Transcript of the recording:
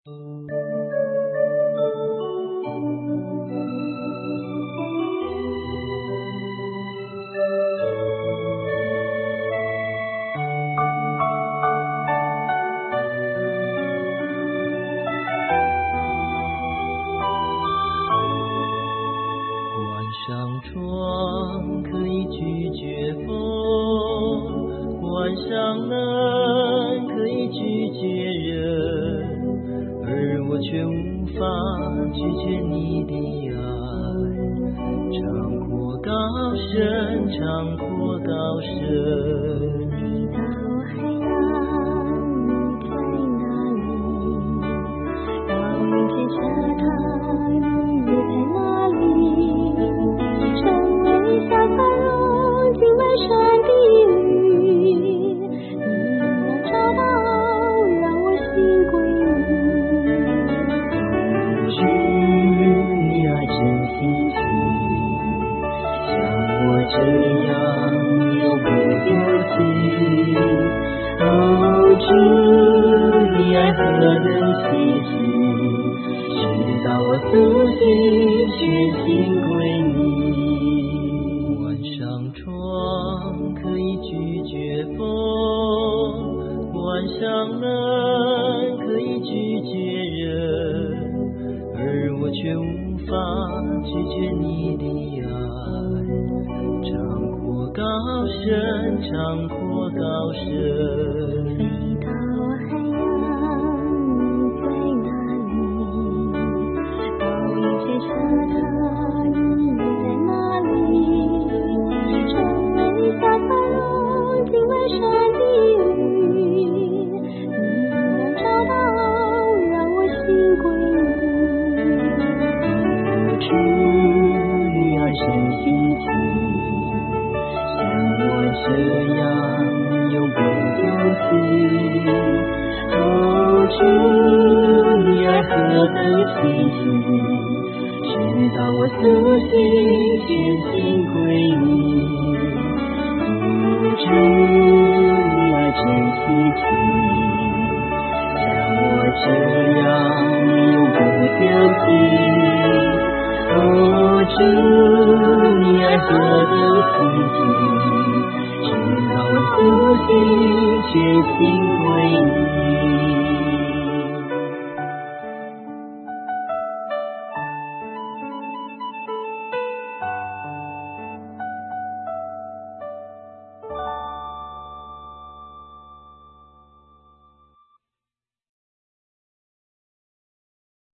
上窗可以拒绝风，关上门可以拒绝人，而我却无法拒绝你的爱，长阔高深，长阔高深。 直到海洋，你在哪里？到云间车台，你也在哪里？成为小彩虹，浸满山的雨，你能找到，让我心归你。 知你爱真稀奇，像我这样又不丢弃。哦，知你爱何等稀奇，直到我苏醒，全心归你。关上窗可以拒绝风，关上门可以拒绝人，而我却无法拒绝你的爱，长阔高深，长阔高深。 飞到海洋，你在哪里？到云间车台，你也在哪里？成为小彩虹，浸满山的雨，你能找到，让我心归你。 知你爱真稀奇，像我这样永不丢弃。哦，知你爱何等稀奇，直到我苏醒，全心归你。哦，知你爱真稀奇，像我这样永不丢弃。哦，知你爱何等稀奇，直到我苏醒，全心